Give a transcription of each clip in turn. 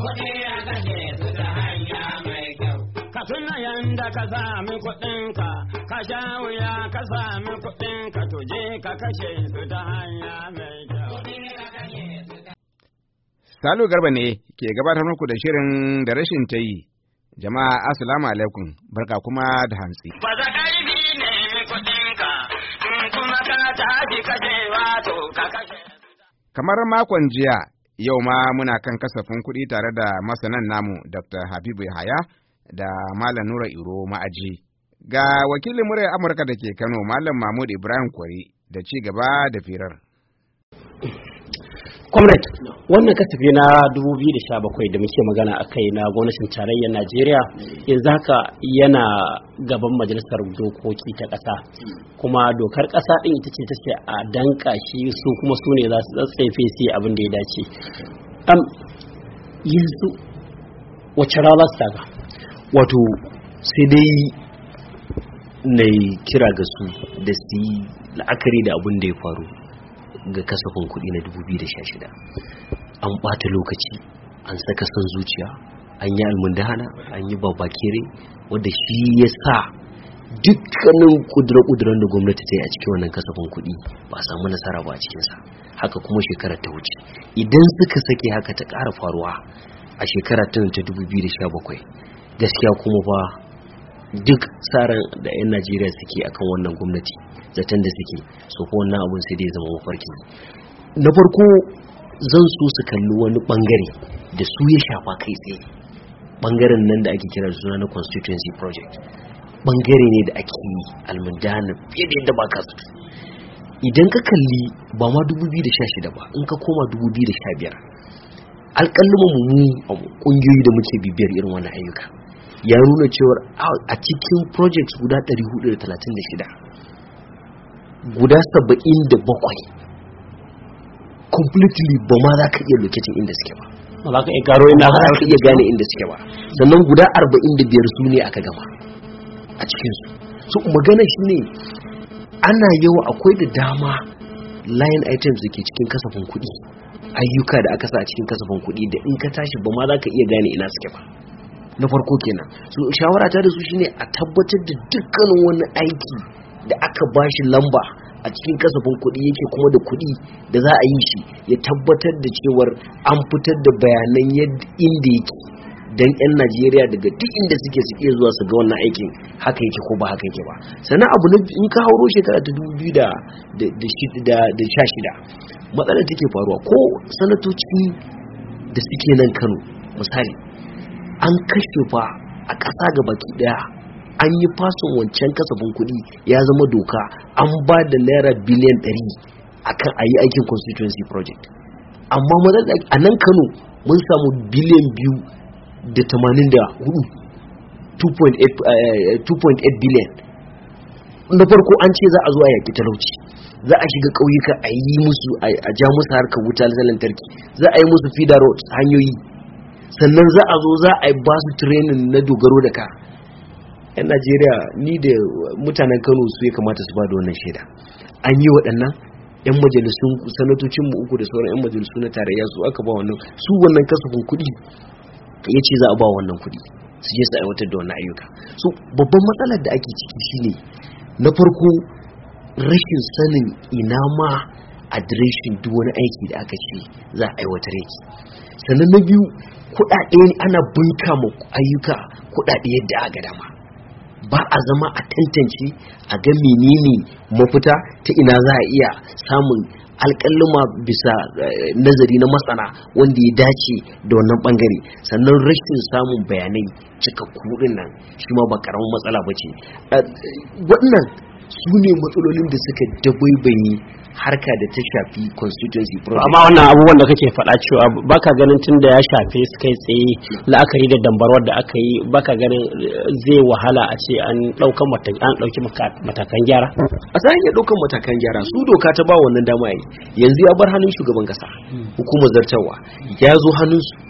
Ka tuna yanda ka sami kuɗinka, ka sha wuya ka sami kuɗinka, to je ka kashe su ta hanya mai kyau. Salo Garba ne ke gabatar muku da shirin da rashin ta yi. Jama'a assalamu alaikum, barka kuma da hantsi. Baza ƙarfi ne kuɗinka, kuma ka tashi kashe wato ka kashe. Kamar makon jiya, yau ma muna kan kasafin kuɗi tare da masanan namu Dr. Habibu Yahaya da Malam Nura Iro Ma'aji. Ga wakilin muryar Amurka da ke Kano, Malam Mahmud Ibrahim Kwari, da ci gaba da firar. Comrade, wannan kasafi na 2017 da muke magana a kai na gwamnatin tarayyar Najeriya yanzu haka yana gaban majalisar dokoki ta ƙasa, kuma dokar ƙasa ɗin ita ce take a danka shi, su kuma su ne za su tsatsaife su abin da ya dace. Yanzu wacce rawa su taka? Wato sai dai na kira ga su da su yi la'akari da abin da ya faru ga kasafin kuɗi na 2016. An ɓata lokaci, an saka son zuciya, an yi almundahana, an yi babakere, wadda shi ya sa dukkanin ƙudura-ƙuduran da gwamnati ta yi a cikin wannan kasafin kuɗi ba a samu nasara ba a cikinsa. Haka kuma shekarar ta wuce, idan suka sake haka ta ƙara faruwa a shekarar ta 2017, gaskiya kuma ba duk tsarin da 'yan Najeriya suke akan wannan gwamnati zaton da suke so ko wannan abun sai dai zama mafarki. Na farko zan so su kalli wani bangare da su ya shafa kai tsaye, bangaren nan da ake kira da suna na constituency project. Bangare ne da ake yi almundana fiye da yadda ba ka zato. Idan ka kalli ba ma 2016 ba, in ka koma 2015, alƙalin mu ƙungiyoyi da muke bibiyar irin wannan ayyuka ya nuna cewar a cikin projects guda 436 guda 77 completely ba ma za ka iya locating inda suke ba, ba za ka iya gano inda za ka iya gane inda suke ba. Sannan guda 45 su ne aka gama a cikinsu. So magana shi ne ana yawa akwai da dama line items da ke cikin kasafin kuɗi, ayyuka da aka sa a cikin kasafin kuɗi da in ka tashi ba ma za ka iya gane ina suke ba. Na farko kenan. So shawara ta da su shine a tabbatar da dukkanin wani aiki da aka bashi lamba a cikin kasafin kuɗi yake kuma da kuɗi da za a yi shi, ya tabbatar da cewar an fitar da bayanan yadda inda yake dan 'yan Najeriya daga duk inda suke zuwa su ga wannan aikin haka yake ko ba haka yake ba. Sannan abu na in ka hauro shekara ta 2016 matsalar take faruwa ko sanatoci da suke nan Kano misali, an kashe fa a ƙasa gabaki daya an yi fasin wancan kasafin kuɗi ya zama doka, an ba da naira biliyan 100 akan a yi aikin constituency project. Amma matsalar a nan Kano mun samu biliyan 2.84 2.8 biliyan. Na farko an ce za a zo a yaƙi talauci, za a shiga ƙauyuka a yi musu a ja musu harkar wuta lantarki, za a yi musu feeder roads hanyoyi, sannan za a zo za a yi ba su training na dogaro da ka. 'Yan Najeriya ni da mutanen Kano su ya kamata su ba da wannan shaida. An yi waɗannan 'yan majalisun sanatocin mu uku da sauran 'yan majalisu na tarayya su aka ba wannan su wannan kasafin kuɗi ya ce za a ba wannan kuɗi su je su aiwatar da wannan ayyuka. So babban matsalar da ake ciki shine na farko rashin sanin ina ma adireshin duk wani aiki da aka ce za a aiwatar yake. Sannan na biyu kuɗaɗe ana bunka ma ayyuka kuɗaɗe yadda aka dama, ba a zama a tantance a ga menene mafita ta ina za a iya samun alƙaluma bisa nazari na masana wanda ya dace da wannan bangare. Sannan rashin samun bayanai cikakku din nan shi ma ba karamin matsala ba ce. Wannan su ne matsalolin da suka dabaibaye harka da ta shafi constituency project. Amma wannan abubuwan da kake faɗa cewa baka ganin tun da ya shafe su kai tsaye la'akari da dambarwar da aka yi, baka ganin zai wahala a ce an ɗauki matakan gyara? A za a iya ɗaukan matakan gyara, su doka ta ba wannan dama yi. Yanzu ya bar hannun shugaban kasa, hukumar zartarwa ya zo hannunsu,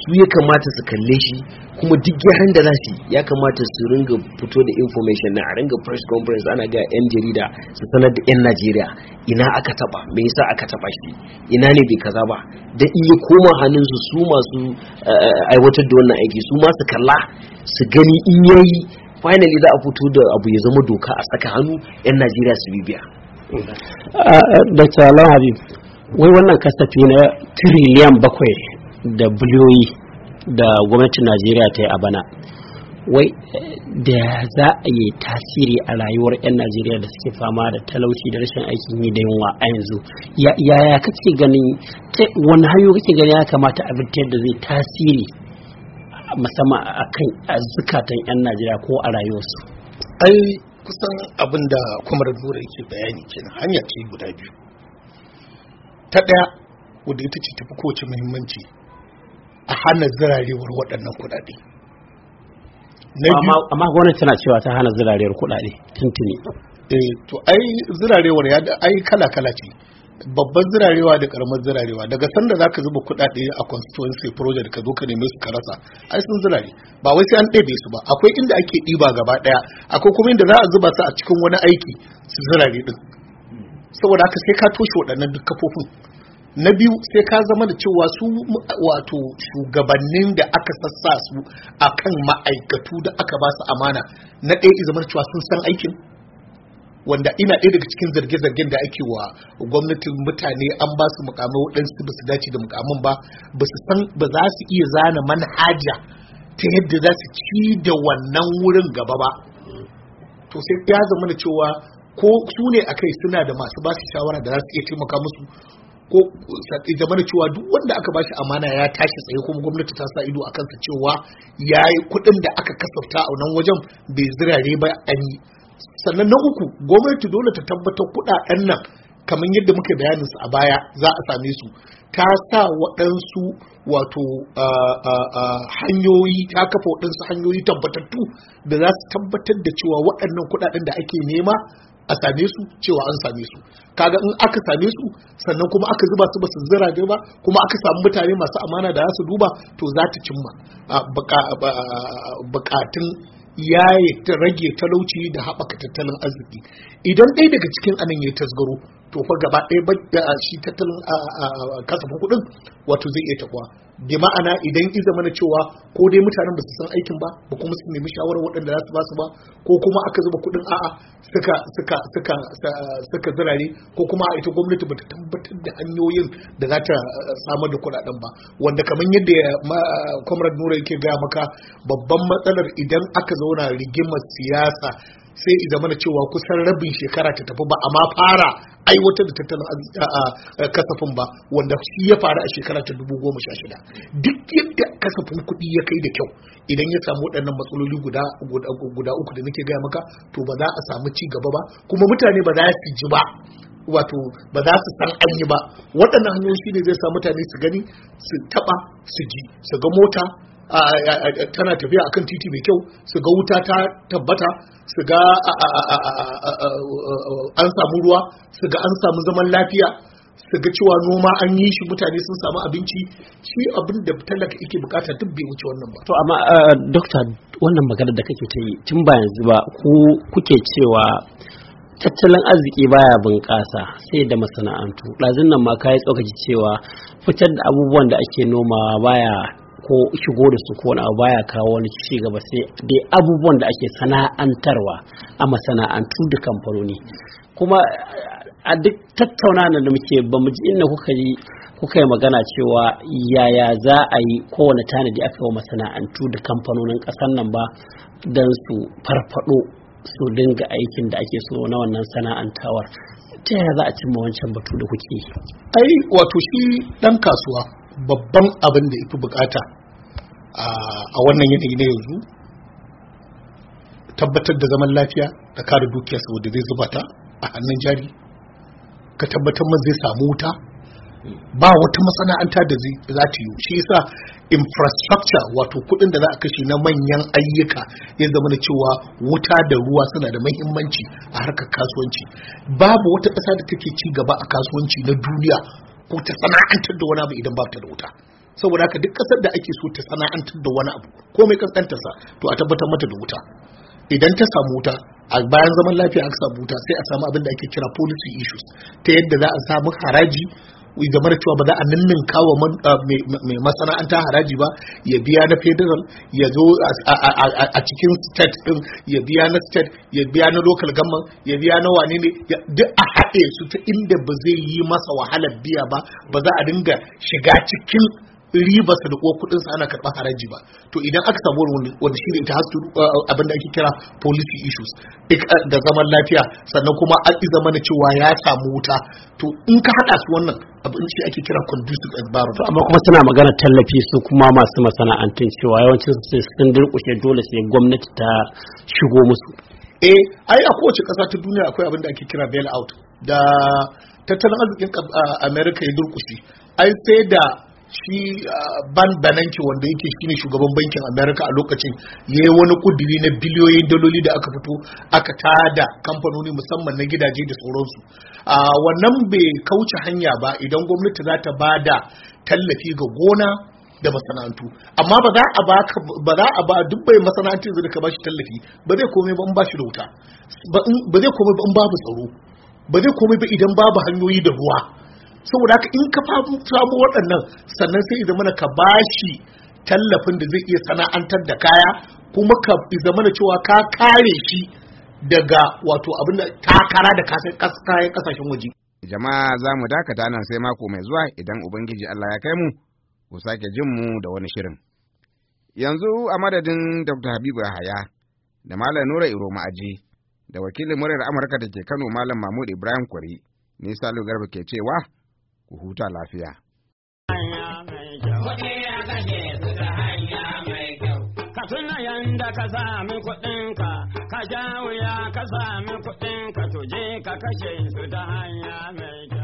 su ya kamata su kalle shi, kuma duk gyaran da za su ya kamata su ringa fito da information na a ringa press conference ana ga 'yan jarida su sanar da 'yan Najeriya ina aka taba, me yasa aka taba shi, ina ne bai kaza ba, da iya koma hannunsu su masu aiwatar da wannan aiki su ma su kalla su gani in yayi finally za a fito da abu ya zama doka a saka hannu 'yan Najeriya su bibiya. Dr. Lawan Habib, wai wannan kasafi na tiriliyan 7 da biliyoyi da gwamnatin Najeriya ta yi a bana, wai da za a yi tasiri a rayuwar 'yan Najeriya da suke fama da talauci da rashin aikin yi da yunwa a yanzu, yaya kake ganin, wani hanyo kake gani ya kamata a fitar da zai tasiri musamman a zukatan 'yan Najeriya ko a rayuwarsu? Ai kusan abin da Kwamar Nura yake bayani kenan, hanya ce guda biyu. Ta ɗaya wadda ita ce tafi kowace muhimmanci, a hana zirarewar waɗannan kuɗaɗe. Amma gwamnati tana cewa ta hana zirarewar kuɗaɗe tuntuni. To ai zirarewar ai kala-kala ce. Babban zirarewa da karamar zirarewa, daga sanda zaka zuba kuɗaɗe a constituency project ka zo ka neme su ka rasa, ai sun zirare, ba wai sai an ɗebe su ba. Akwai inda ake ɗiba gaba ɗaya, akwai kuma inda za a zuba su a cikin wani aiki su zirare din. Saboda haka sai ka toshe waɗannan duk kafofin. Na biyu sai ka zama da cewa su wato shugabannin da aka sassa su akan ma'aikatu da aka ba su amana, na ɗaya zama da cewa sun san aikin, wanda ina ɗaya daga cikin zarge-zargen da ake wa gwamnatin mutane an ba su mukamai waɗansu ba su dace da mukamin ba, ba su san, ba za su iya zana manhaja ta yadda za su ci da wannan wurin gaba ba. To sai ya zama da cewa ko su ne a kai suna da masu ba su shawara da za su iya taimaka musu, ko zama da cewa duk wanda aka ba shi amana ya tashi tsaye kuma gwamnati ta sa ido a kansa cewa ya yi kuɗin da aka kasafta a nan wajen bai zirare ba an yi. Sannan na uku, gwamnati dole ta tabbatar kuɗaɗen nan kamar yadda muka bayanin su a baya za a same su, ta sa waɗansu wato hanyoyi, ta kafa waɗansu hanyoyi tabbatattu da za su tabbatar da cewa waɗannan kuɗaɗen da ake nema a same su, cewa an same su. Kaga in aka same su sannan kuma aka zuba su ba su zira ba, kuma aka samu mutane masu amana da za su duba, to za ta cimma bukatun yaye ta rage talauci da haɓaka tattalin arziki. Idan ɗaya daga cikin anan ya tasgaro, to fa gaba ɗaya shi tattalin kasafin kuɗin wato zai iya takwa. Bi ma'ana idan iza mana cewa ko dai mutanen ba su san aikin ba kuma su nemi shawarar waɗanda za su ba su ba, ko kuma aka zuba kuɗin suka zirare, ko kuma ita gwamnati bata tabbatar da hanyoyin da za ta samar da kuɗaɗen ba, wanda kamar yadda Comrade Nura yake gaya maka, babban matsalar idan aka zauna rigimar siyasa sai idan mana cewa kusan rabin shekara ta tafi ba amma fara aiwatar da tattalin kasafin ba, wanda shi ya faru a shekara ta 2016. Duk yadda kasafin kuɗi ya kai da kyau, idan ya samu waɗannan matsaloli guda uku da nake gaya maka, to ba za a samu ci gaba ba, kuma mutane ba za su ji ba, wato ba za su san an yi ba. Waɗannan hanyoyi shi ne zai sa mutane su gani, su taɓa, su ji, su ga mota tana tafiya akan titi mai kyau, su ga wuta ta tabbata, su ga an samu ruwa, su ga an samu zaman lafiya, su ga cewa noma an yi shi, mutane sun samu abinci. Shi abin da talaka yake bukata duk bai wuce wannan ba. To amma dokta, wannan magana da kake ta yi tun ba yanzu ba, kuke cewa tattalin arziki baya bunƙasa sai da masana'antu. Ɗazun nan ma ka yi tsokaci cewa fitar da abubuwan da ake nomawa baya, ko shigo da su ko abu baya kawo wani ci gaba, sai dai abubuwan da ake sana'antarwa a masana'antu da kamfanoni. Kuma a duk tattaunawa da muke ba mu ji inda kuka yi magana cewa yaya za a yi kowane tanadi aka yi wa masana'antu da kamfanonin ƙasar nan ba don su farfado su dinga aikin da ake so na wannan sana'antawar. Ta yaya za a cimma wancan batu da kuke? Ai wato shi ɗan kasuwa babban abin da ifi bukata a wannan yanayi na yanzu, tabbatar da zaman lafiya da kare dukiya saboda zai zuba ta a hannun jari, ka tabbatar man zai samu wuta, ba wata masana'anta da za ta yi. Shi yasa infrastructure, wato kudin da za a kashe na manyan ayyuka, ya zama da cewa wuta da ruwa suna da muhimmanci a harkar kasuwanci. Babu wata ƙasa da take ci gaba a kasuwanci na duniya ko ta sana'antar da wani abu idan ba ta da wuta. saboda haka duk ƙasar da ake so ta sana'antar da wani abu komai kankantarsa to a tabbatar mata da wuta. Idan ta samu wuta a bayan zaman lafiya aka samu wuta sai a samu abin da ake kira policy issues ta yadda za a samu haraji game da cewa ba za a ninninka wa mai masana'anta haraji ba, ya biya na federal, ya zo a cikin state din ya biya na state, ya biya na local government, ya biya na wane ne, duk a haɗe su ta inda ba zai yi masa wahalar biya ba, ba za a dinga shiga cikin ribarsa da kudinsa ana karɓar haraji ba. To idan aka samu wanda shi ne ta hasu abinda ake kira policy issues da zaman lafiya, sannan kuma an zama na cewa ya samu wuta, to in ka haɗa su wannan abin shi ake kira conducive environment. Amma kuma suna magana tallafi su kuma masu masana'antun cewa yawancin sun durƙushe dole sai gwamnati ta shigo musu. Ai a kowace ƙasa ta duniya akwai abin da ake kira bail out da tattalin arzikin America ya durƙushe. Ai sai da shi Ban Bernanke wanda yake shine shugaban bankin America a lokacin yayi wani kudiri na biliyoyin daloli da aka fito aka tada kamfanoni musamman na gidaje da sauransu. Wannan bai kauce hanya ba idan gwamnati za ta bada tallafi ga gona da masana'antu, amma ba za a ba duk bai masana'antu da ka bashi tallafi ba zai komai ba in bashi da wuta, ba zai komai ba in babu tsaro, ba zai komai ba idan babu hanyoyi da ruwa. Saboda haka in ka samu waɗannan sannan sai zamana ka bashi tallafin da zai iya sana'antar da kaya, kuma ka zamana cewa ka kare shi daga wato abin da takara da kayan kasashen waje. Jama'a za mu dakata nan sai mako mai zuwa idan Ubangiji Allah ya kai mu, ku sake jin mu da wani shirin. Yanzu a madadin Dr. Habibu Yahaya da Malam Nura Iro Ma'aji da wakilin muryar Amurka da ke Kano Malam Mahmud Ibrahim Kwari, ni Salu Garba ke cewa ku huta lafiya. Ka tuna yanda ka sami kuɗinka, ka sha wuya ka sami kuɗinka, to je ka kashe su ta hanya mai kyau.